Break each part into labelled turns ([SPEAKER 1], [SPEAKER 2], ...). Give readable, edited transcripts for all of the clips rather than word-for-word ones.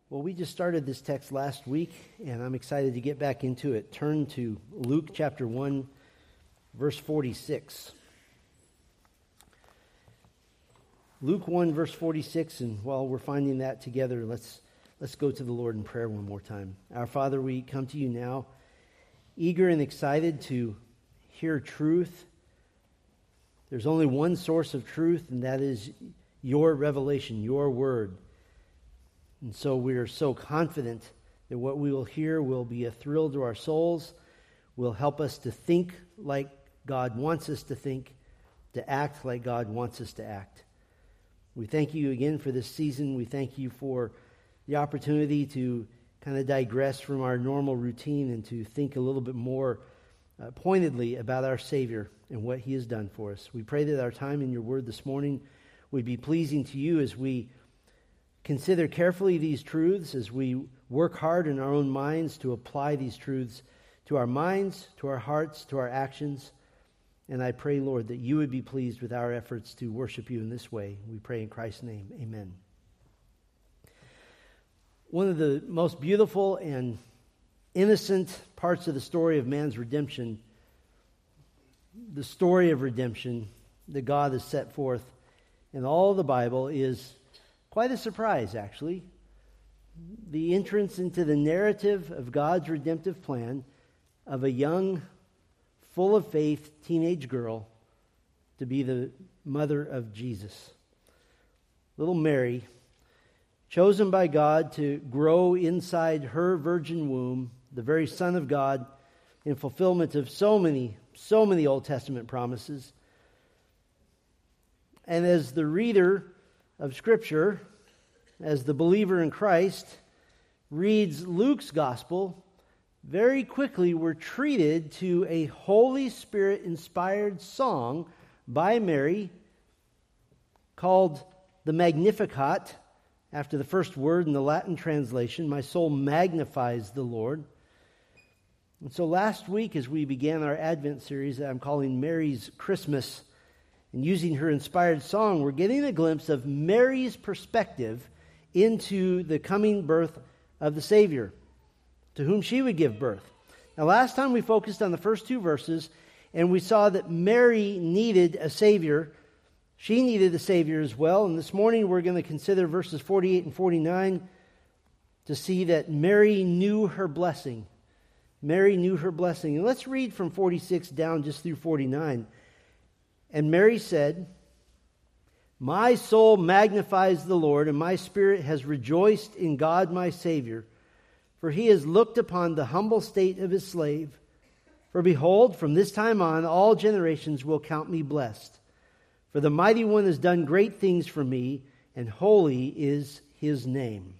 [SPEAKER 1] Well, we just started this text last week, and I'm excited to get back into it. Turn to Luke chapter 1, verse 46. Luke 1, verse 46, and while we're finding that together, let's go to the Lord in prayer one more time. Our Father, we come to you now, eager and excited to hear truth. There's only one source of truth, and that is your revelation, your word. And so we are so confident that what we will hear will be a thrill to our souls, will help us to think like God wants us to think, to act like God wants us to act. We thank you again for this season. We thank you for the opportunity to kind of digress from our normal routine and to think a little bit more pointedly about our Savior and what He has done for us. We pray that our time in your word this morning would be pleasing to you as we consider carefully these truths, as we work hard in our own minds to apply these truths to our minds, to our hearts, to our actions. And I pray, Lord, that you would be pleased with our efforts to worship you in this way. We pray in Christ's name. Amen. One of the most beautiful and innocent parts of the story of man's redemption, the story of redemption that God has set forth in all the Bible, is quite a surprise, actually. The entrance into the narrative of God's redemptive plan of a young, full of faith teenage girl to be the mother of Jesus. Little Mary, chosen by God to grow inside her virgin womb, the very Son of God, in fulfillment of so many Old Testament promises. And as the reader of Scripture, as the believer in Christ reads Luke's gospel, very quickly we're treated to a Holy Spirit-inspired song by Mary called the Magnificat, after the first word in the Latin translation, "My soul magnifies the Lord." And so last week, as we began our Advent series that I'm calling Mary's Christmas, and using her inspired song, we're getting a glimpse of Mary's perspective into the coming birth of the Savior, to whom she would give birth. Now, last time we focused on the first two verses, and we saw that Mary needed a Savior. She needed a Savior as well. And this morning we're going to consider verses 48 and 49 to see that Mary knew her blessing. Mary knew her blessing. And let's read from 46 down just through 49. And Mary said, "My soul magnifies the Lord, and my spirit has rejoiced in God my Savior, for He has looked upon the humble state of His slave. For behold, from this time on, all generations will count me blessed. For the Mighty One has done great things for me, and holy is His name."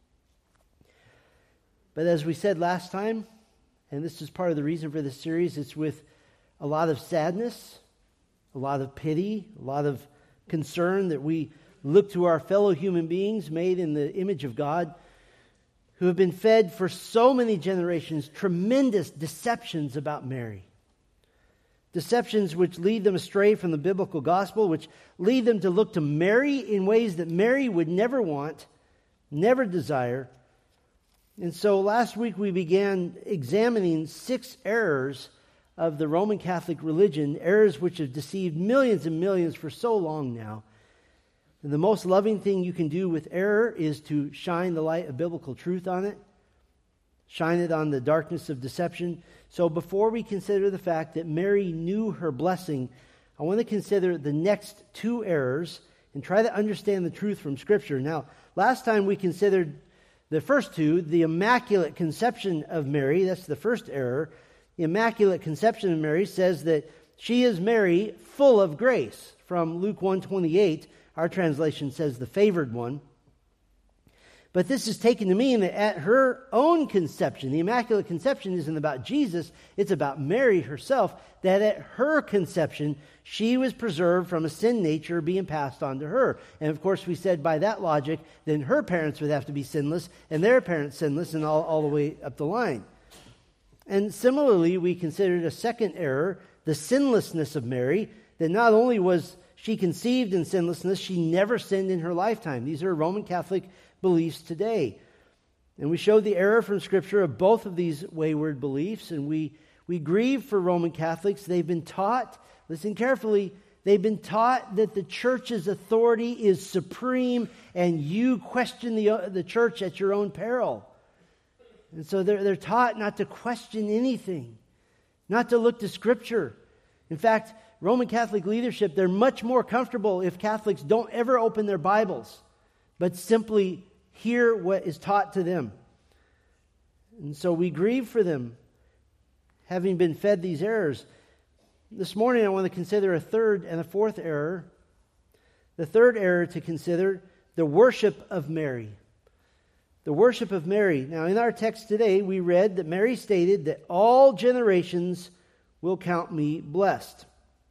[SPEAKER 1] But as we said last time, and this is part of the reason for this series, it's with a lot of sadness, a lot of pity, a lot of concern that we look to our fellow human beings made in the image of God, who have been fed for so many generations tremendous deceptions about Mary. Deceptions which lead them astray from the biblical gospel, which lead them to look to Mary in ways that Mary would never want, never desire. And so last week we began examining 6 errors of the Roman Catholic religion, errors which have deceived millions and millions for so long now. And the most loving thing you can do with error is to shine the light of biblical truth on it, shine it on the darkness of deception. So before we consider the fact that Mary knew her blessing, I want to consider the next 2 errors and try to understand the truth from Scripture. Now, last time we considered the first 2, the Immaculate Conception of Mary. That's the first error. The Immaculate Conception of Mary says that she is Mary, full of grace. From Luke 1:28, our translation says the favored one. But this is taken to mean that at her own conception, the Immaculate Conception isn't about Jesus, it's about Mary herself, that at her conception, she was preserved from a sin nature being passed on to her. And of course, we said by that logic, then her parents would have to be sinless, and their parents sinless, and all the way up the line. And similarly, we considered a second error, the sinlessness of Mary, that not only was she conceived in sinlessness, she never sinned in her lifetime. These are Roman Catholic beliefs today. And we showed the error from Scripture of both of these wayward beliefs, and we grieve for Roman Catholics. They've been taught, listen carefully, they've been taught that the church's authority is supreme, and you question the church at your own peril. And so they're taught not to question anything, not to look to Scripture. In fact, Roman Catholic leadership, they're much more comfortable if Catholics don't ever open their Bibles, but simply hear what is taught to them. And so we grieve for them, having been fed these errors. This morning I want to consider a third and a fourth error. The third error to consider, the worship of Mary. The worship of Mary. Now in our text today we read that Mary stated that all generations will count me blessed.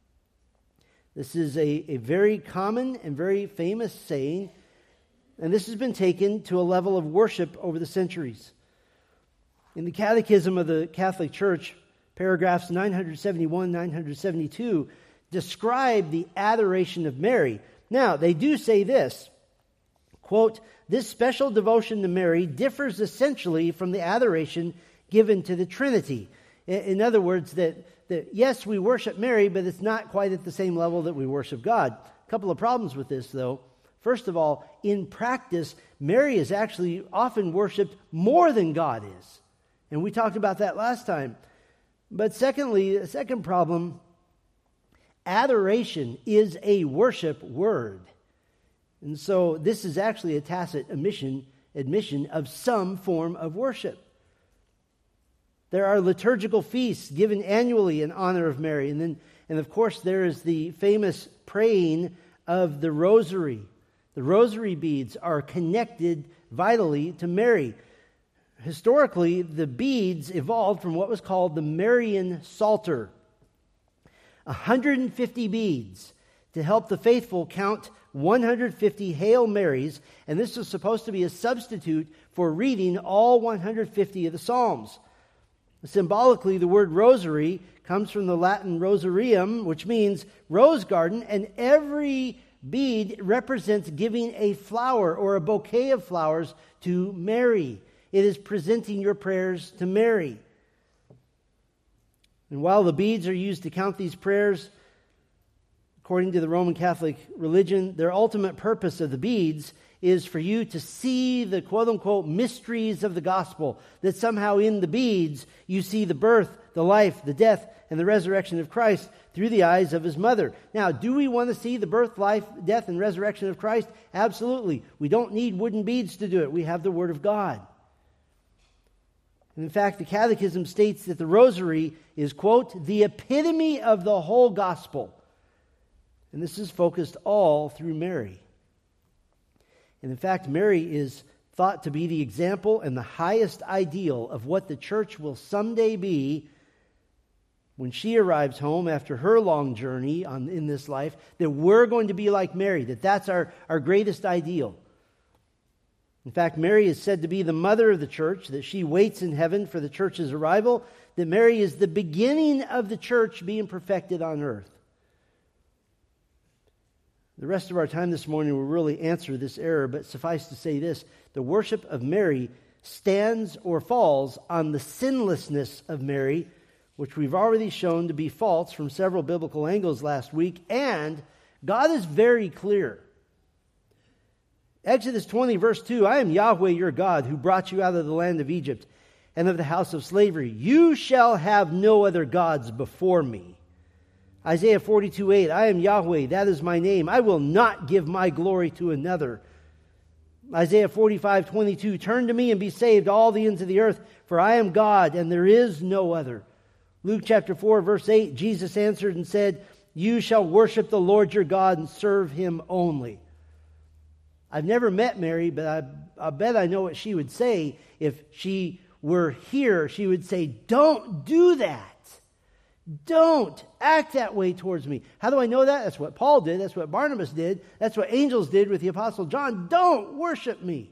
[SPEAKER 1] This is a very common and very famous saying, and this has been taken to a level of worship over the centuries. In the Catechism of the Catholic Church, paragraphs 971, 972 describe the adoration of Mary. Now, they do say this, quote, "This special devotion to Mary differs essentially from the adoration given to the Trinity." In other words, that yes, we worship Mary, but it's not quite at the same level that we worship God. A couple of problems with this, though. First of all, in practice, Mary is actually often worshipped more than God is. And we talked about that last time. But secondly, the second problem, adoration is a worship word. And so this is actually a tacit admission of some form of worship. There are liturgical feasts given annually in honor of Mary. And of course there is the famous praying of the rosary. The rosary beads are connected vitally to Mary. Historically, the beads evolved from what was called the Marian Psalter. 150 beads to help the faithful count 150 Hail Marys, and this was supposed to be a substitute for reading all 150 of the Psalms. Symbolically, the word rosary comes from the Latin rosarium, which means rose garden, and every bead represents giving a flower or a bouquet of flowers to Mary. It is presenting your prayers to Mary. And while the beads are used to count these prayers, according to the Roman Catholic religion, their ultimate purpose of the beads is for you to see the quote-unquote mysteries of the gospel, that somehow in the beads you see the birth, the life, the death, and the resurrection of Christ through the eyes of his mother. Now, do we want to see the birth, life, death, and resurrection of Christ? Absolutely. We don't need wooden beads to do it. We have the Word of God. And in fact, the Catechism states that the rosary is, quote, the epitome of the whole gospel. And this is focused all through Mary. And in fact, Mary is thought to be the example and the highest ideal of what the church will someday be when she arrives home after her long journey in this life, that we're going to be like Mary, that's our greatest ideal. In fact, Mary is said to be the mother of the church, that she waits in heaven for the church's arrival, that Mary is the beginning of the church being perfected on earth. The rest of our time this morning will really answer this error, but suffice to say this, the worship of Mary stands or falls on the sinlessness of Mary, which we've already shown to be false from several biblical angles last week, and God is very clear. Exodus 20, verse 2, "I am Yahweh your God, who brought you out of the land of Egypt and of the house of slavery. You shall have no other gods before me." Isaiah 42:8, "I am Yahweh, that is my name. I will not give my glory to another." Isaiah 45:22, "Turn to me and be saved, all the ends of the earth, for I am God, and there is no other." Luke chapter 4, verse 8, Jesus answered and said, "You shall worship the Lord your God and serve him only." I've never met Mary, but I bet I know what she would say if she were here. She would say, "Don't do that. Don't act that way towards me." How do I know that? That's what Paul did. That's what Barnabas did. That's what angels did with the Apostle John. Don't worship me.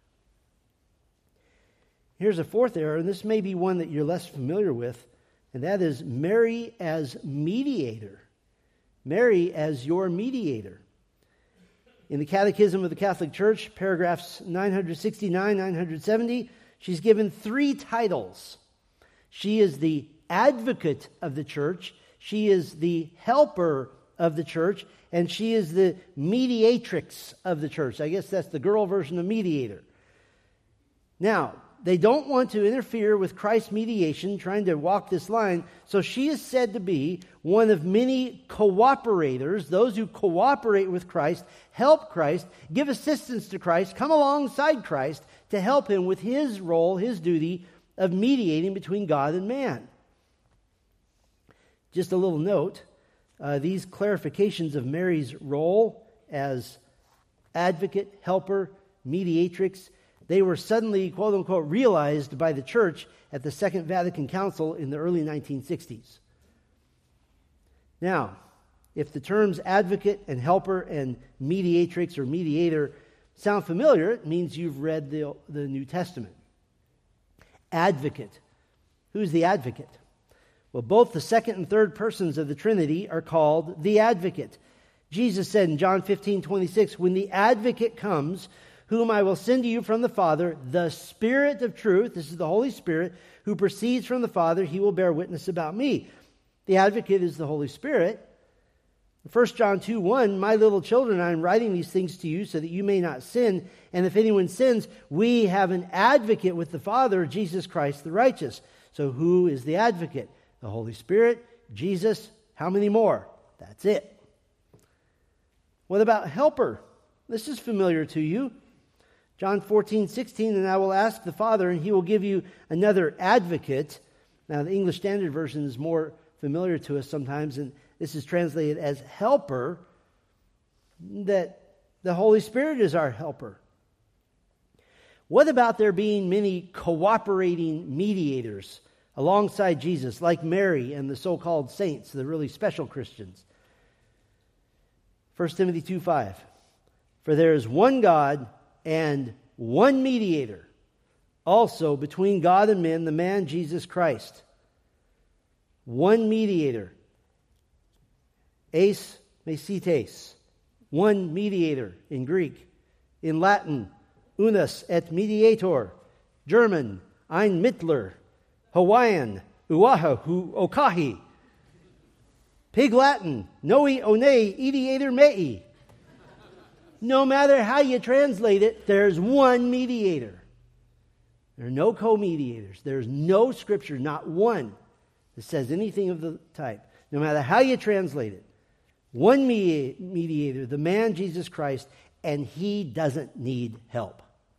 [SPEAKER 1] Here's a fourth error, and this may be one that you're less familiar with, and that is Mary as mediator. Mary as your mediator. In the Catechism of the Catholic Church, paragraphs 969, 970, she's given 3 titles. She is the advocate of the church, she is the helper of the church, and she is the mediatrix of the church. I guess that's the girl version of mediator. Now, they don't want to interfere with Christ's mediation, trying to walk this line, so she is said to be one of many cooperators, those who cooperate with Christ, help Christ, give assistance to Christ, come alongside Christ to help him with his role, his duty of mediating between God and man. Just a little note, these clarifications of Mary's role as advocate, helper, mediatrix, they were suddenly, quote unquote, realized by the church at the Second Vatican Council in the early 1960s. Now, if the terms advocate and helper and mediatrix or mediator sound familiar, it means you've read the New Testament. Advocate. Who's the advocate? Well, both the second and third persons of the Trinity are called the advocate. Jesus said in John 15:26, when the advocate comes, whom I will send to you from the Father, the Spirit of truth, this is the Holy Spirit, who proceeds from the Father, he will bear witness about me. The advocate is the Holy Spirit. 1 John 2:1, my little children, I am writing these things to you so that you may not sin. And if anyone sins, we have an advocate with the Father, Jesus Christ the righteous. So who is the advocate? The Holy Spirit, Jesus, how many more? That's it. What about helper? This is familiar to you. John 14:16, and I will ask the Father, and he will give you another advocate. Now, the English Standard Version is more familiar to us sometimes, and this is translated as helper, that the Holy Spirit is our helper. What about there being many cooperating mediators alongside Jesus, like Mary and the so-called saints, the really special Christians? 1 Timothy 2:5, for there is one God and one mediator, also between God and men, the man Jesus Christ. One mediator. Eis mesites. One mediator in Greek. In Latin, unus et mediator. German, ein Mittler. Hawaiian, uaha hu okahi. Pig Latin, noi one ideator mei. No matter how you translate it, there's one mediator. There are no co-mediators. There's no scripture, not one, that says anything of the type. No matter how you translate it. One mediator, the man Jesus Christ, and he doesn't need help.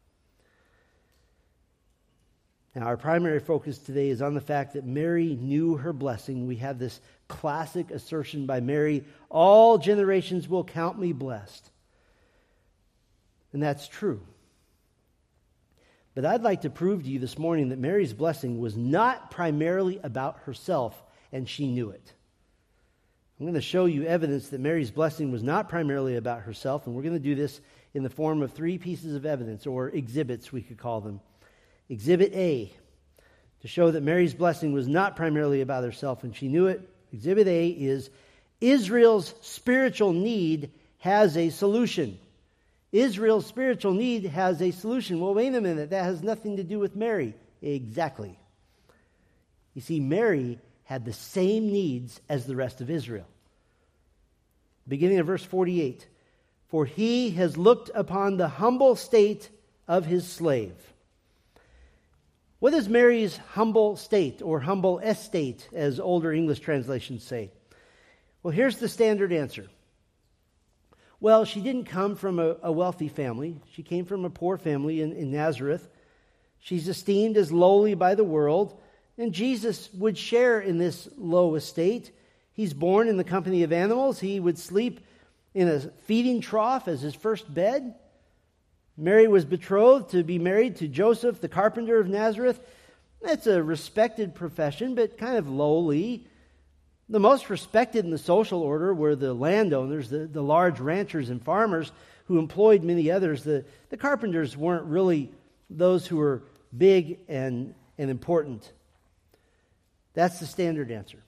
[SPEAKER 1] Now, our primary focus today is on the fact that Mary knew her blessing. We have this classic assertion by Mary, all generations will count me blessed. And that's true. But I'd like to prove to you this morning that Mary's blessing was not primarily about herself, and she knew it. I'm going to show you evidence that Mary's blessing was not primarily about herself, and we're going to do this in the form of 3 pieces of evidence, or exhibits we could call them. Exhibit A, to show that Mary's blessing was not primarily about herself, and she knew it. Exhibit A is Israel's spiritual need has a solution. Israel's spiritual need has a solution. Well, wait a minute. That has nothing to do with Mary. Exactly. You see, Mary had the same needs as the rest of Israel. Beginning of verse 48. For he has looked upon the humble state of his slave. What is Mary's humble state, or humble estate, as older English translations say? Well, here's the standard answer. Well, she didn't come from a wealthy family. She came from a poor family in Nazareth. She's esteemed as lowly by the world, and Jesus would share in this low estate. He's born in the company of animals. He would sleep in a feeding trough as his first bed. Mary was betrothed to be married to Joseph, the carpenter of Nazareth. That's a respected profession, but kind of lowly. The most respected in the social order were the landowners, the large ranchers and farmers who employed many others. The carpenters weren't really those who were big and important. That's the standard answer.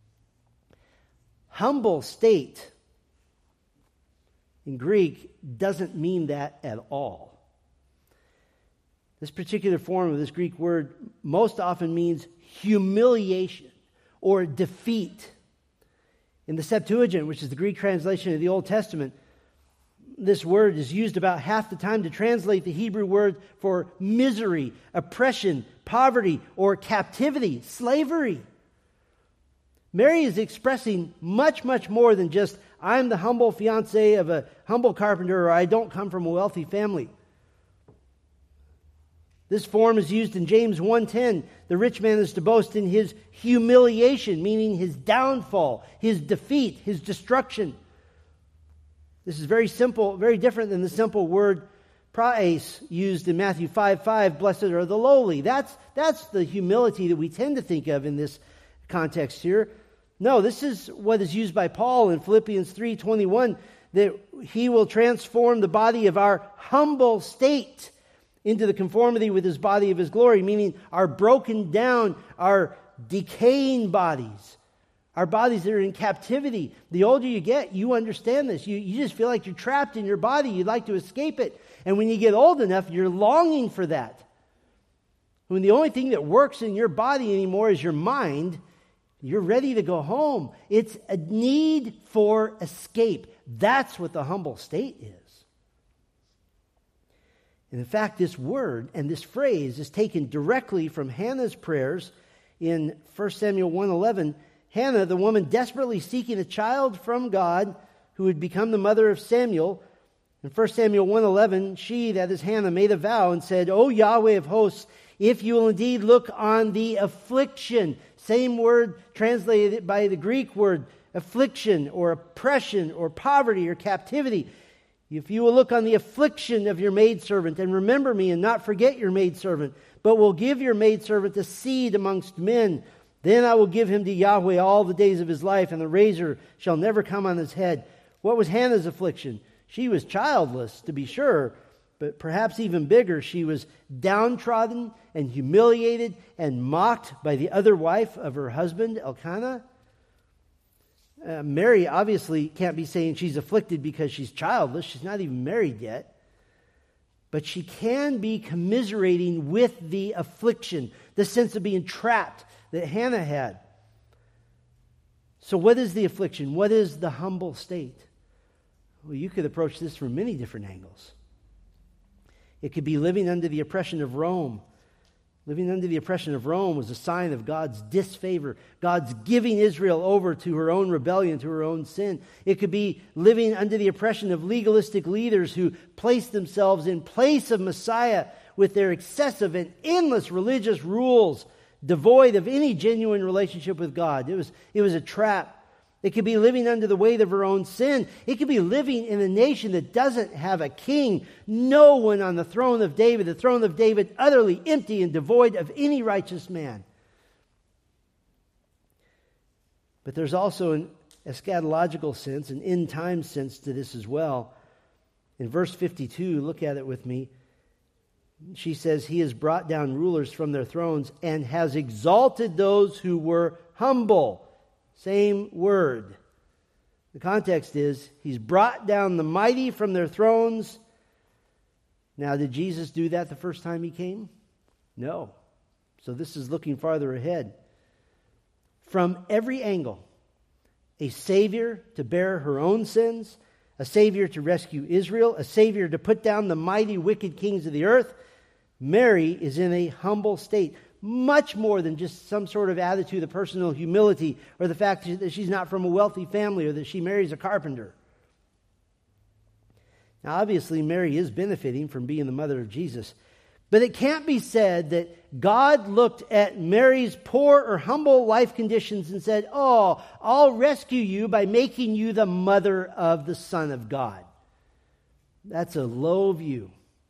[SPEAKER 1] Humble state in Greek doesn't mean that at all. This particular form of this Greek word most often means humiliation or defeat. In the Septuagint, which is the Greek translation of the Old Testament, this word is used about half the time to translate the Hebrew word for misery, oppression, poverty, or captivity, slavery. Mary is expressing much, much more than just, I'm the humble fiancé of a humble carpenter, or I don't come from a wealthy family. This form is used in James 1:10. The rich man is to boast in his humiliation, meaning his downfall, his defeat, his destruction. This is very simple, very different than the simple word praise used in Matthew 5:5, blessed are the lowly. That's the humility that we tend to think of in this context here. No, this is what is used by Paul in Philippians 3:21, that he will transform the body of our humble state into the conformity with his body of his glory, meaning our broken down, our decaying bodies, our bodies that are in captivity. The older you get, you understand this. You just feel like you're trapped in your body. You'd like to escape it. And when you get old enough, you're longing for that. When the only thing that works in your body anymore is your mind, you're ready to go home. It's a need for escape. That's what the humble state is. And in fact, this word and this phrase is taken directly from Hannah's prayers in 1 Samuel 1:11. Hannah, the woman desperately seeking a child from God who would become the mother of Samuel. In 1 Samuel 1:11, she, that is Hannah, made a vow and said, O Yahweh of hosts, if you will indeed look on the affliction, same word translated by the Greek word affliction or oppression or poverty or captivity, if you will look on the affliction of your maidservant and remember me and not forget your maidservant, but will give your maidservant a seed amongst men, then I will give him to Yahweh all the days of his life, and the razor shall never come on his head. What was Hannah's affliction? She was childless, to be sure, but perhaps even bigger, she was downtrodden and humiliated and mocked by the other wife of her husband, Elkanah. Mary obviously can't be saying she's afflicted because she's childless. She's not even married yet. But she can be commiserating with the affliction, the sense of being trapped that Hannah had. So what is the affliction? What is the humble state? Well, you could approach this from many different angles. It could be living under the oppression of Rome. Living under the oppression of Rome was a sign of God's disfavor, God's giving Israel over to her own rebellion, to her own sin. It could be living under the oppression of legalistic leaders who placed themselves in place of Messiah with their excessive and endless religious rules, devoid of any genuine relationship with God. It was a trap. It could be living under the weight of her own sin. It could be living in a nation that doesn't have a king. No one on the throne of David utterly empty and devoid of any righteous man. But there's also an eschatological sense, an end-time sense to this as well. In verse 52, look at it with me. She says, He has brought down rulers from their thrones and has exalted those who were humble. Same word. The context is, He's brought down the mighty from their thrones. Now, did Jesus do that the first time He came? No. So this is looking farther ahead. From every angle, a Savior to bear her own sins, a Savior to rescue Israel, a Savior to put down the mighty wicked kings of the earth, Mary is in a humble state. Much more than just some sort of attitude of personal humility or the fact that she's not from a wealthy family or that she marries a carpenter. Now, obviously, Mary is benefiting from being the mother of Jesus. But it can't be said that God looked at Mary's poor or humble life conditions and said, oh, I'll rescue you by making you the mother of the Son of God. That's a low view.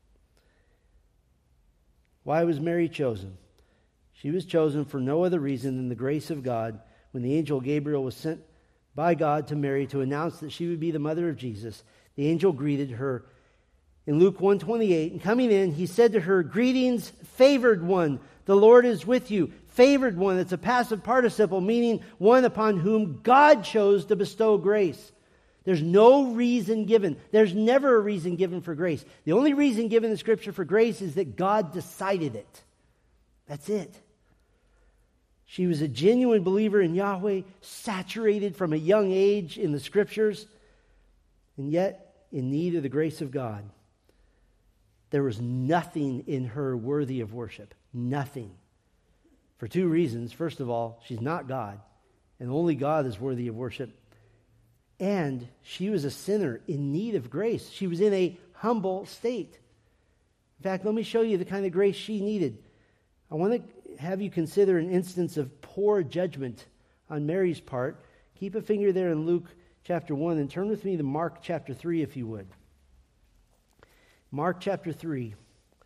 [SPEAKER 1] Why was Mary chosen? She was chosen for no other reason than the grace of God when the angel Gabriel was sent by God to Mary to announce that she would be the mother of Jesus. The angel greeted her in Luke 1:28, and coming in, he said to her, Greetings, favored one, the Lord is with you. Favored one, it's a passive participle, meaning one upon whom God chose to bestow grace. There's no reason given. There's never a reason given for grace. The only reason given in Scripture for grace is that God decided it. That's it. She was a genuine believer in Yahweh, saturated from a young age in the Scriptures, and yet in need of the grace of God. There was nothing in her worthy of worship. Nothing. For two reasons. First of all, she's not God, and only God is worthy of worship. And she was a sinner in need of grace. She was in a humble state. In fact, let me show you the kind of grace she needed. I want to have you consider an instance of poor judgment on Mary's part. Keep a finger there in Luke chapter 1 and turn with me to Mark chapter 3 if you would. Mark chapter 3.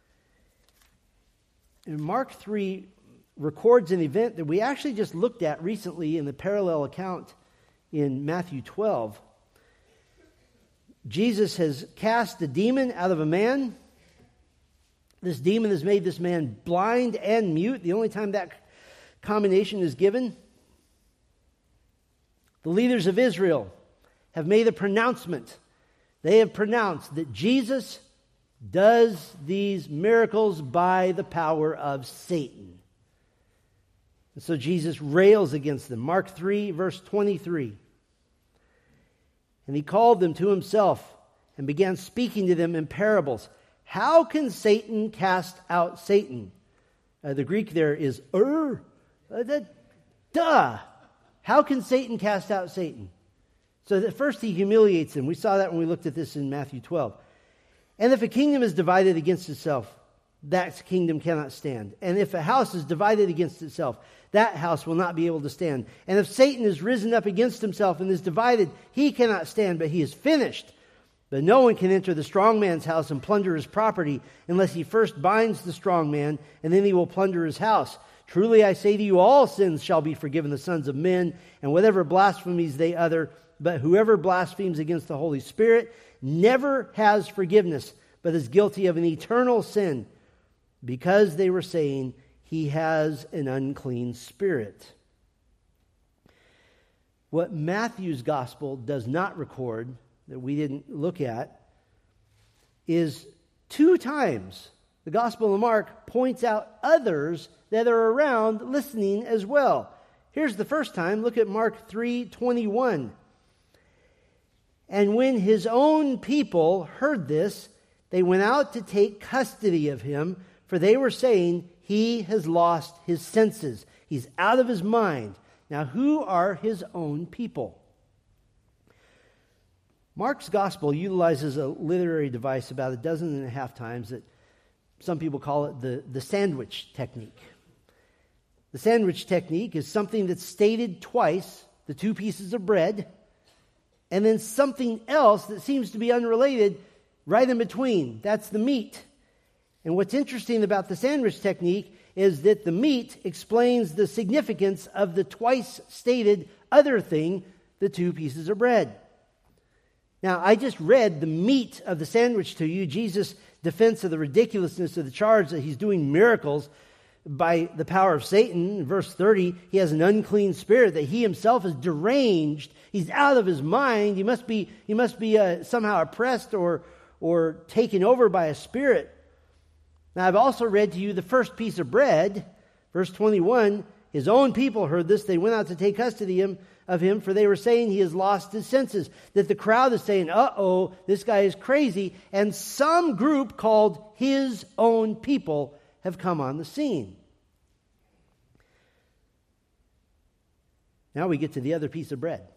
[SPEAKER 1] And Mark 3 records an event that we actually just looked at recently in the parallel account in Matthew 12. Jesus has cast a demon out of a man. This demon has made this man blind and mute. The only time that combination is given. The leaders of Israel have made a pronouncement. They have pronounced that Jesus does these miracles by the power of Satan. And so Jesus rails against them. Mark 3, verse 23. And he called them to himself and began speaking to them in parables. How can Satan cast out Satan? The Greek there is duh. How can Satan cast out Satan? So that first he humiliates him. We saw that when we looked at this in Matthew 12. And if a kingdom is divided against itself, that kingdom cannot stand. And if a house is divided against itself, that house will not be able to stand. And if Satan is risen up against himself and is divided, he cannot stand, but he is finished. But no one can enter the strong man's house and plunder his property unless he first binds the strong man, and then he will plunder his house. Truly I say to you, all sins shall be forgiven the sons of men, and whatever blasphemies they utter. But whoever blasphemes against the Holy Spirit never has forgiveness, but is guilty of an eternal sin, because they were saying, he has an unclean spirit. What Matthew's gospel does not record, that we didn't look at, is 2 times the Gospel of Mark points out others that are around listening as well. Here's the first time. Look at Mark 3:21. And when his own people heard this, they went out to take custody of him, for they were saying, he has lost his senses. He's out of his mind. Now, who are his own people? Mark's gospel utilizes a literary device about 12.5 times that some people call it the sandwich technique. The sandwich technique is something that's stated twice, the 2 pieces of bread, and then something else that seems to be unrelated right in between. That's the meat. And what's interesting about the sandwich technique is that the meat explains the significance of the twice stated other thing, the 2 pieces of bread. Now, I just read the meat of the sandwich to you, Jesus' defense of the ridiculousness of the charge that he's doing miracles by the power of Satan. In verse 30, he has an unclean spirit, that he himself is deranged. He's out of his mind. He must be somehow oppressed or taken over by a spirit. Now, I've also read to you the first piece of bread, verse 21. His own people heard this. They went out to take custody of him, for they were saying he has lost his senses. That the crowd is saying, uh-oh, this guy is crazy. And some group called his own people have come on the scene. Now we get to the other piece of bread.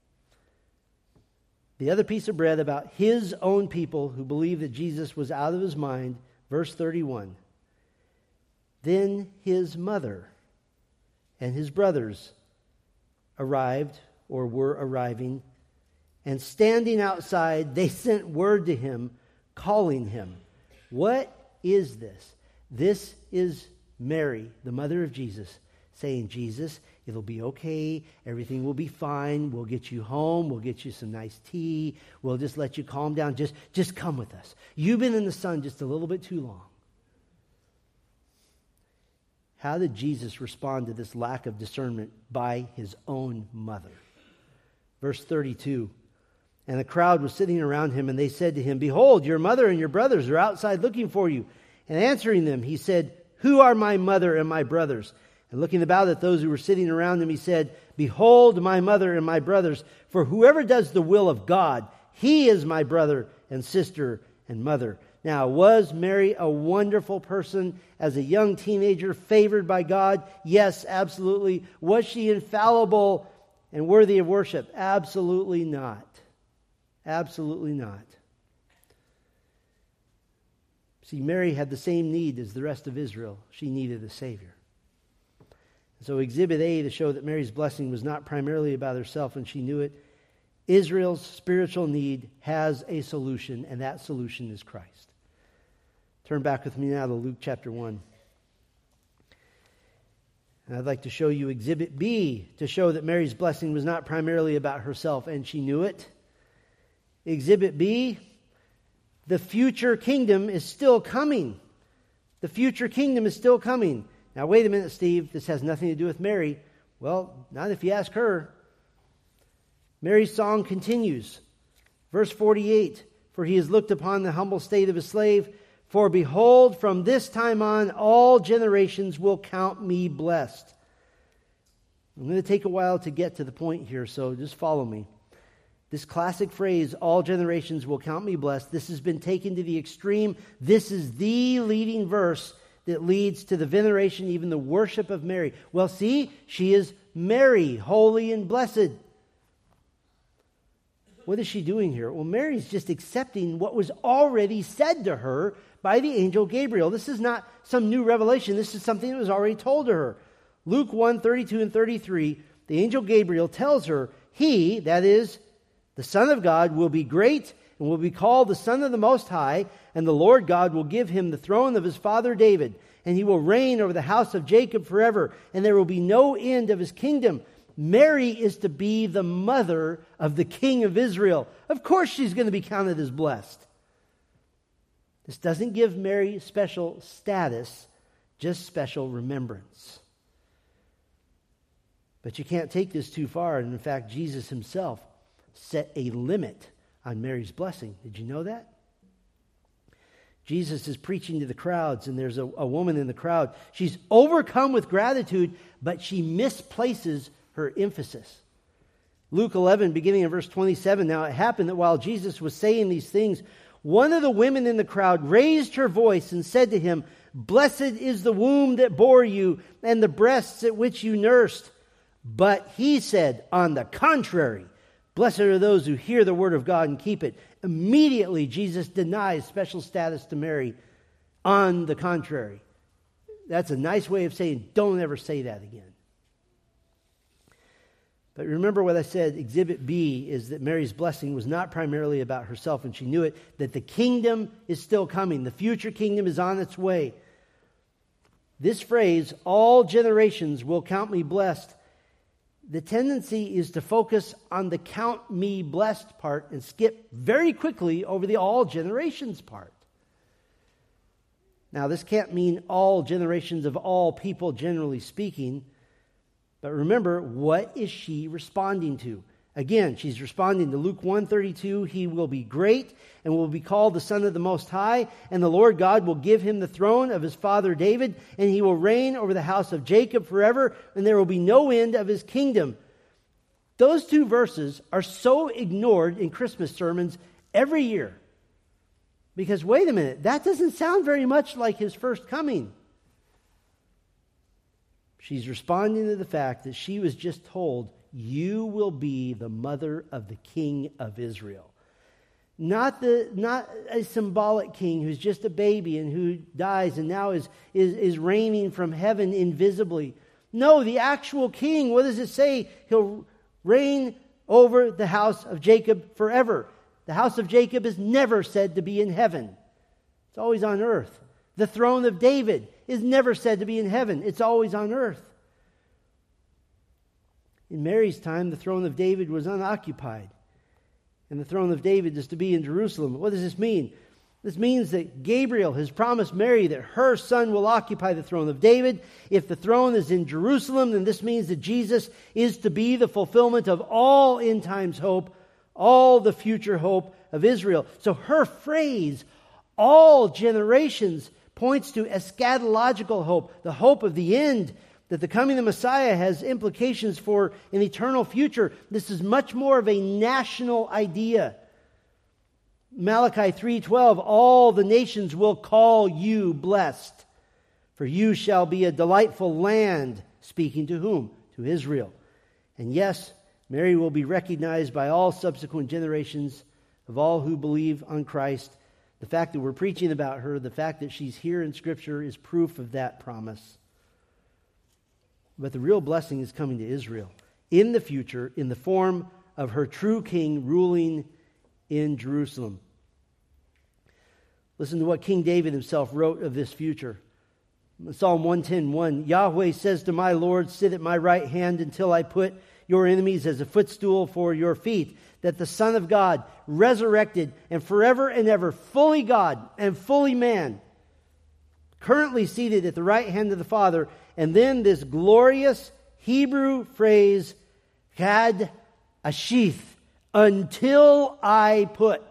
[SPEAKER 1] The other piece of bread about his own people who believed that Jesus was out of his mind. Verse 31. Then his mother and his brothers arrived, or were arriving, and standing outside, they sent word to him, calling him. What is this? This is Mary, the mother of Jesus, saying, Jesus, it'll be okay. Everything will be fine. We'll get you home. We'll get you some nice tea. We'll just let you calm down. Just come with us. You've been in the sun just a little bit too long. How did Jesus respond to this lack of discernment by his own mother? Verse 32. And the crowd was sitting around him, and they said to him, "Behold, your mother and your brothers are outside looking for you." And answering them, he said, "Who are my mother and my brothers?" And looking about at those who were sitting around him, he said, "Behold my mother and my brothers, for whoever does the will of God, he is my brother and sister and mother." Now, was Mary a wonderful person as a young teenager, favored by God? Yes, absolutely. Was she infallible and worthy of worship? Absolutely not. Absolutely not. See, Mary had the same need as the rest of Israel. She needed a Savior. So Exhibit A, to show that Mary's blessing was not primarily about herself and she knew it, Israel's spiritual need has a solution, and that solution is Christ. Turn back with me now to Luke chapter 1. And I'd like to show you Exhibit B, to show that Mary's blessing was not primarily about herself and she knew it. Exhibit B, the future kingdom is still coming. The future kingdom is still coming. Now, wait a minute, Steve. This has nothing to do with Mary. Well, not if you ask her. Mary's song continues. Verse 48, "For he has looked upon the humble state of a slave. For behold, from this time on, all generations will count me blessed." I'm going to take a while to get to the point here, so just follow me. This classic phrase, "all generations will count me blessed," this has been taken to the extreme. This is the leading verse that leads to the veneration, even the worship of Mary. Well, see, she is Mary, holy and blessed. What is she doing here? Well, Mary's just accepting what was already said to her by the angel Gabriel. This is not some new revelation. This is something that was already told to her. Luke 1:32 and 33, the angel Gabriel tells her, he, that is, the Son of God, will be great and will be called the Son of the Most High, and the Lord God will give him the throne of his father David, and he will reign over the house of Jacob forever, and there will be no end of his kingdom. Mary is to be the mother of the King of Israel. Of course she's going to be counted as blessed. This doesn't give Mary special status, just special remembrance. But you can't take this too far, and in fact, Jesus himself set a limit on Mary's blessing. Did you know that? Jesus is preaching to the crowds, and there's a woman in the crowd. She's overcome with gratitude, but she misplaces her emphasis. Luke 11, beginning in verse 27, "Now it happened that while Jesus was saying these things, one of the women in the crowd raised her voice and said to him, 'Blessed is the womb that bore you, and the breasts at which you nursed.' But he said, 'On the contrary, blessed are those who hear the word of God and keep it.'" Immediately, Jesus denies special status to Mary. On the contrary. That's a nice way of saying, don't ever say that again. But remember what I said, Exhibit B is that Mary's blessing was not primarily about herself, and she knew it, that the kingdom is still coming. The future kingdom is on its way. This phrase, "all generations will count me blessed," the tendency is to focus on the count me blessed part and skip very quickly over the all generations part. Now, this can't mean all generations of all people, generally speaking. But remember, what is she responding to? Again, she's responding to Luke 1:32, "He will be great and will be called the Son of the Most High, and the Lord God will give him the throne of his father David, and he will reign over the house of Jacob forever, and there will be no end of his kingdom." Those two verses are so ignored in Christmas sermons every year. Because wait a minute, that doesn't sound very much like his first coming. She's responding to the fact that she was just told, "You will be the mother of the King of Israel." Not a symbolic king who's just a baby and who dies and now is reigning from heaven invisibly. No, the actual king. What does it say? He'll reign over the house of Jacob forever. The house of Jacob is never said to be in heaven. It's always on earth. The throne of David is never said to be in heaven. It's always on earth. In Mary's time, the throne of David was unoccupied. And the throne of David is to be in Jerusalem. What does this mean? This means that Gabriel has promised Mary that her son will occupy the throne of David. If the throne is in Jerusalem, then this means that Jesus is to be the fulfillment of all end times hope, all the future hope of Israel. So her phrase, all generations, points to eschatological hope, the hope of the end, that the coming of the Messiah has implications for an eternal future. This is much more of a national idea. Malachi 3:12, all the nations will call you blessed, for you shall be a delightful land. Speaking to whom? To Israel. And yes, Mary will be recognized by all subsequent generations of all who believe on Christ. The fact that we're preaching about her, the fact that she's here in Scripture is proof of that promise. But the real blessing is coming to Israel in the future in the form of her true king ruling in Jerusalem. Listen to what King David himself wrote of this future. Psalm 110:1, Yahweh says to my Lord, sit at my right hand until I put your enemies as a footstool for your feet. That the Son of God, resurrected and forever and ever, fully God and fully man, currently seated at the right hand of the Father. And then this glorious Hebrew phrase, Kad Ashith, until I put.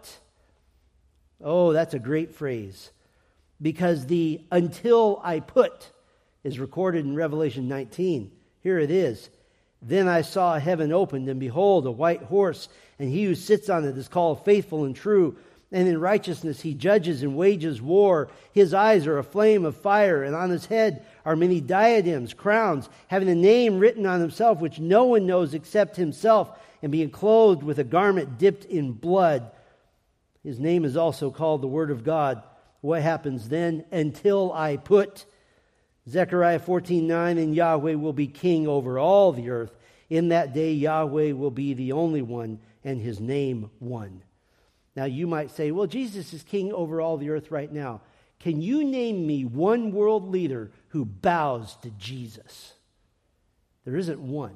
[SPEAKER 1] Oh, that's a great phrase. Because the until I put is recorded in Revelation 19. Here it is. Then I saw heaven opened, and behold, a white horse, and he who sits on it is called Faithful and True. And in righteousness he judges and wages war. His eyes are a flame of fire, and on his head are many diadems, crowns, having a name written on himself which no one knows except himself, and being clothed with a garment dipped in blood. His name is also called the Word of God. What happens then? Until I put. Zechariah 14:9, and Yahweh will be king over all the earth. In that day Yahweh will be the only one, and his name one. Now you might say, well, Jesus is king over all the earth right now. Can you name me one world leader who bows to Jesus? There isn't one.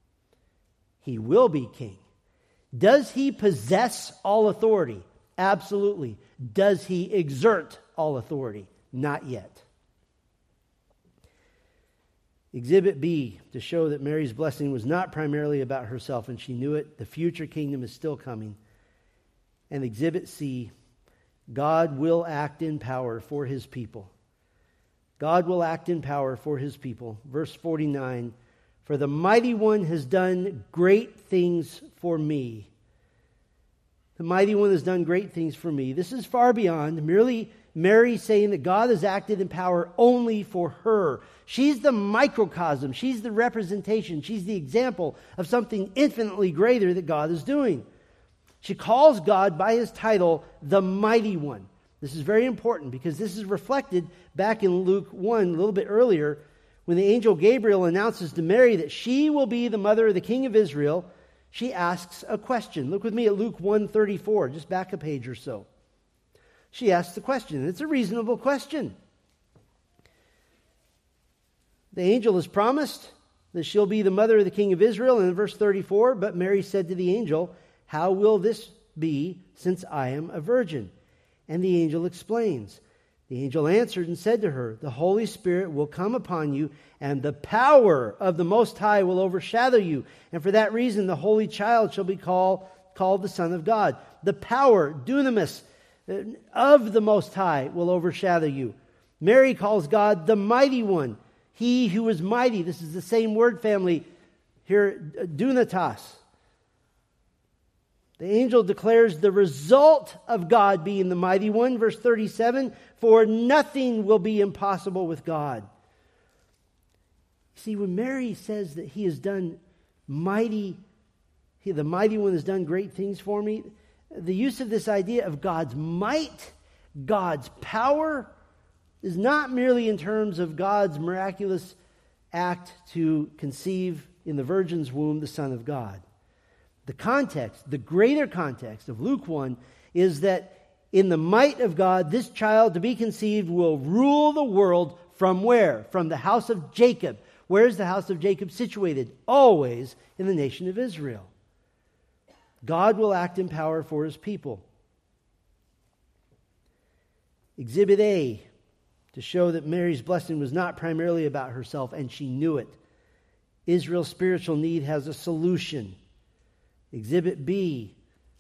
[SPEAKER 1] He will be king. Does he possess all authority? Absolutely. Does he exert all authority? Not yet. Exhibit B, to show that Mary's blessing was not primarily about herself, and she knew it. The future kingdom is still coming. And Exhibit C, God will act in power for his people. God will act in power for his people. Verse 49, for the mighty one has done great things for me. The mighty one has done great things for me. This is far beyond merely Mary saying that God has acted in power only for her. She's the microcosm. She's the representation. She's the example of something infinitely greater that God is doing. She calls God by his title, the Mighty One. This is very important because this is reflected back in Luke 1 a little bit earlier when the angel Gabriel announces to Mary that she will be the mother of the King of Israel. She asks a question. Look with me at Luke 1:34, just back a page or so. She asks the question, and it's a reasonable question. The angel has promised that she'll be the mother of the King of Israel, and in verse 34, but Mary said to the angel, how will this be, since I am a virgin? And the angel explains. The angel answered and said to her, the Holy Spirit will come upon you, and the power of the Most High will overshadow you. And for that reason, the Holy Child shall be called the Son of God. The power, dunamis, of the Most High will overshadow you. Mary calls God the Mighty One. He who is mighty. This is the same word family here, dunatos. The angel declares the result of God being the Mighty One. Verse 37, for nothing will be impossible with God. See, when Mary says that he has done the Mighty One has done great things for me, the use of this idea of God's might, God's power, is not merely in terms of God's miraculous act to conceive in the virgin's womb the Son of God. The context, the greater context of Luke 1 is that in the might of God, this child to be conceived will rule the world from where? From the house of Jacob. Where is the house of Jacob situated? Always in the nation of Israel. God will act in power for his people. Exhibit A, to show that Mary's blessing was not primarily about herself, and she knew it. Israel's spiritual need has a solution. Exhibit B,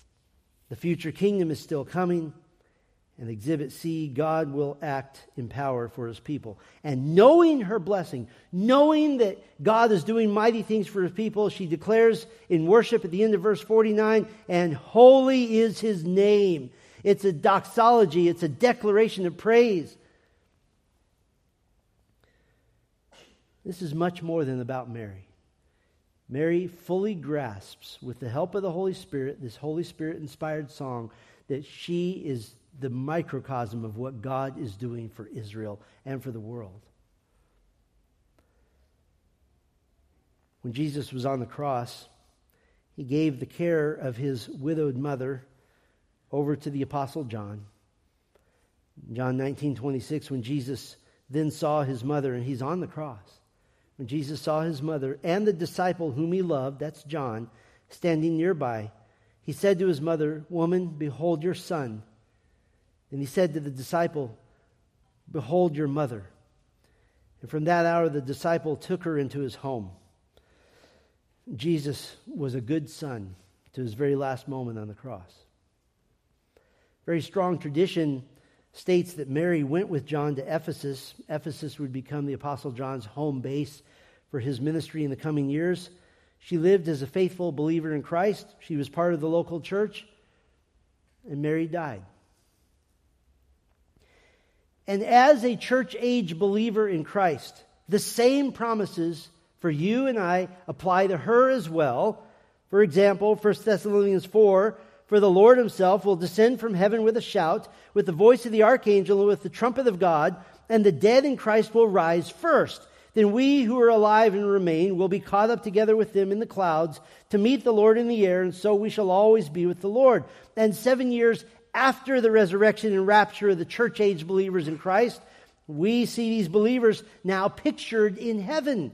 [SPEAKER 1] The future kingdom is still coming. And Exhibit C, God will act in power for his people. And knowing her blessing, knowing that God is doing mighty things for his people, she declares in worship at the end of verse 49, and holy is his name. It's a doxology. It's a declaration of praise. This is much more than about Mary. Mary fully grasps, with the help of the Holy Spirit, this Holy Spirit-inspired song, that she is the microcosm of what God is doing for Israel and for the world. When Jesus was on the cross, he gave the care of his widowed mother over to the Apostle John. John 19:26, when Jesus then saw his mother, and he's on the cross, when Jesus saw his mother and the disciple whom he loved, that's John, standing nearby, he said to his mother, "Woman, behold your son." And he said to the disciple, "Behold your mother." And from that hour the disciple took her into his home. Jesus was a good son to his very last moment on the cross. Very strong tradition states that Mary went with John to Ephesus. Ephesus would become the Apostle John's home base for his ministry in the coming years. She lived as a faithful believer in Christ. She was part of the local church. And Mary died. And as a church-age believer in Christ, the same promises for you and I apply to her as well. For example, 1 Thessalonians 4, "For the Lord himself will descend from heaven with a shout, with the voice of the archangel, and with the trumpet of God, and the dead in Christ will rise first. Then we who are alive and remain will be caught up together with them in the clouds to meet the Lord in the air, and so we shall always be with the Lord." And 7 years after the resurrection and rapture of the church-age believers in Christ, we see these believers now pictured in heaven.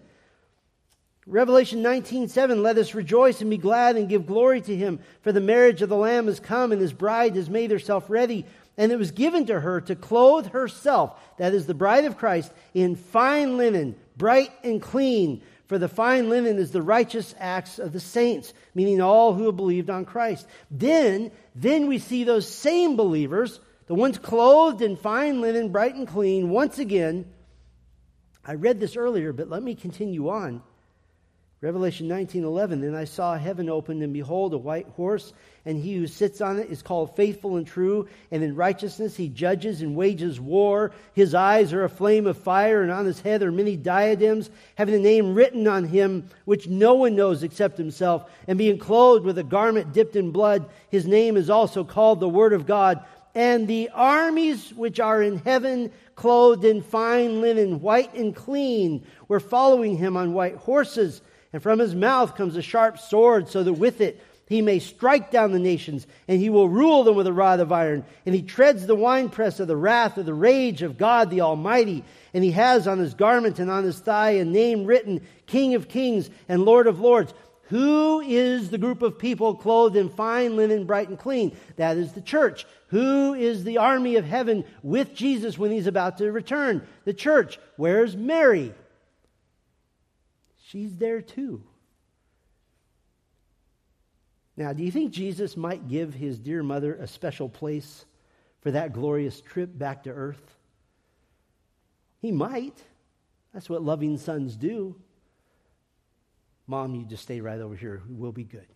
[SPEAKER 1] Revelation 19:7, "Let us rejoice and be glad and give glory to him, for the marriage of the Lamb is come, and his bride has made herself ready. And it was given to her to clothe herself," that is the bride of Christ, "in fine linen, bright and clean. For the fine linen is the righteous acts of the saints," meaning all who have believed on Christ. Then we see those same believers, the ones clothed in fine linen, bright and clean, once again. I read this earlier, but let me continue on. Revelation 19:11, "Then I saw heaven opened, and behold, a white horse, and he who sits on it is called Faithful and True, and in righteousness he judges and wages war. His eyes are a flame of fire, and on his head are many diadems, having a name written on him which no one knows except himself. And being clothed with a garment dipped in blood, his name is also called the Word of God. And the armies which are in heaven, clothed in fine linen, white and clean, were following him on white horses. And from his mouth comes a sharp sword, so that with it he may strike down the nations, and he will rule them with a rod of iron. And he treads the winepress of the wrath of the rage of God the Almighty. And he has on his garment and on his thigh a name written, King of Kings and Lord of Lords." Who is the group of people clothed in fine linen, bright and clean? That is the church. Who is the army of heaven with Jesus when he's about to return? The church. Where's Mary? She's there too. Now, do you think Jesus might give his dear mother a special place for that glorious trip back to earth? He might. That's what loving sons do. "Mom, you just stay right over here. We'll be good."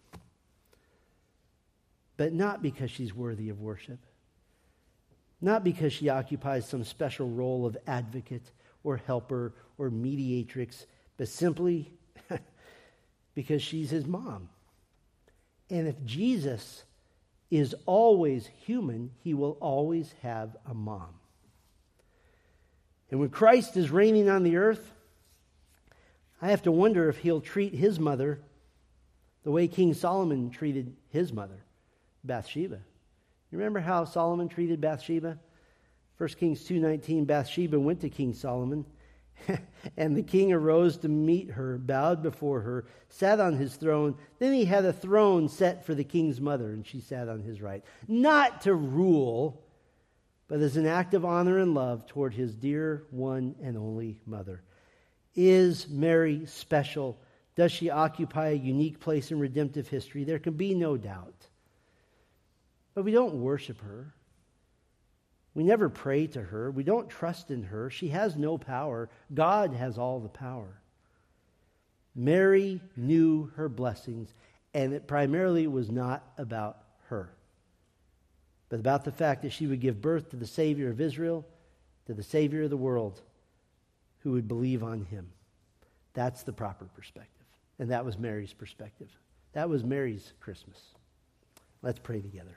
[SPEAKER 1] But not because she's worthy of worship. Not because she occupies some special role of advocate or helper or mediatrix, but simply because she's his mom. And if Jesus is always human, he will always have a mom. And when Christ is reigning on the earth, I have to wonder if he'll treat his mother the way King Solomon treated his mother, Bathsheba. You remember how Solomon treated Bathsheba? 1 Kings 2:19, "Bathsheba went to King Solomon, and the king arose to meet her, bowed before her, sat on his throne. Then he had a throne set for the king's mother, and she sat on his right." Not to rule, but as an act of honor and love toward his dear one and only mother. Is Mary special? Does she occupy a unique place in redemptive history? There can be no doubt. But we don't worship her. We never pray to her. We don't trust in her. She has no power. God has all the power. Mary knew her blessings, and it primarily was not about her, but about the fact that she would give birth to the Savior of Israel, to the Savior of the world, who would believe on him. That's the proper perspective. And that was Mary's perspective. That was Mary's Christmas. Let's pray together.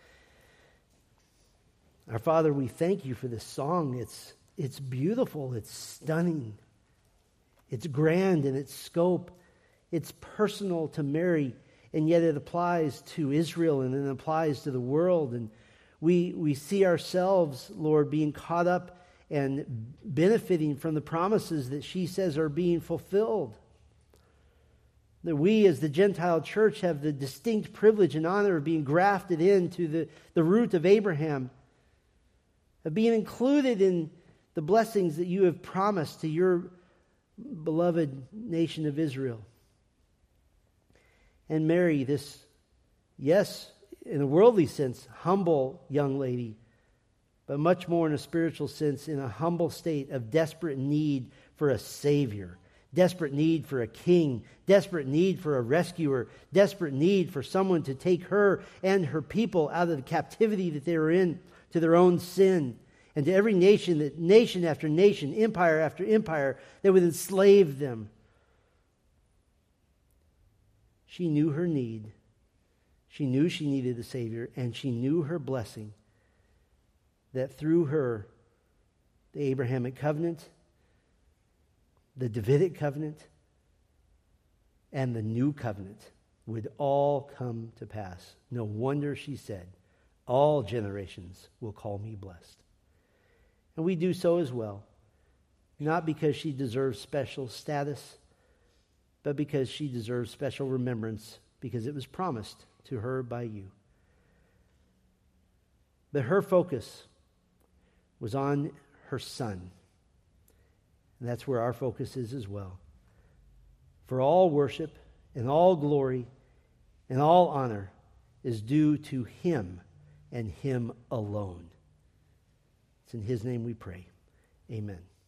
[SPEAKER 1] Our Father, we thank you for this song. It's beautiful. It's stunning. It's grand in its scope. It's personal to Mary, and yet it applies to Israel and it applies to the world. And we see ourselves, Lord, being caught up and benefiting from the promises that she says are being fulfilled. That we as the Gentile church have the distinct privilege and honor of being grafted into the root of Abraham, of being included in the blessings that you have promised to your beloved nation of Israel. And Mary, this, yes, in a worldly sense, humble young lady, but much more in a spiritual sense, in a humble state of desperate need for a Savior, desperate need for a king, desperate need for a rescuer, desperate need for someone to take her and her people out of the captivity that they were in to their own sin, and to every nation after nation, empire after empire, that would enslave them. She knew her need. She knew she needed a Savior, and she knew her blessing, that through her, the Abrahamic covenant, the Davidic covenant, and the new covenant would all come to pass. No wonder she said, all generations will call me blessed. And we do so as well, not because she deserves special status, but because she deserves special remembrance, because it was promised to her by you. But her focus was on her Son. And that's where our focus is as well. For all worship and all glory and all honor is due to him and him alone. It's in his name we pray. Amen.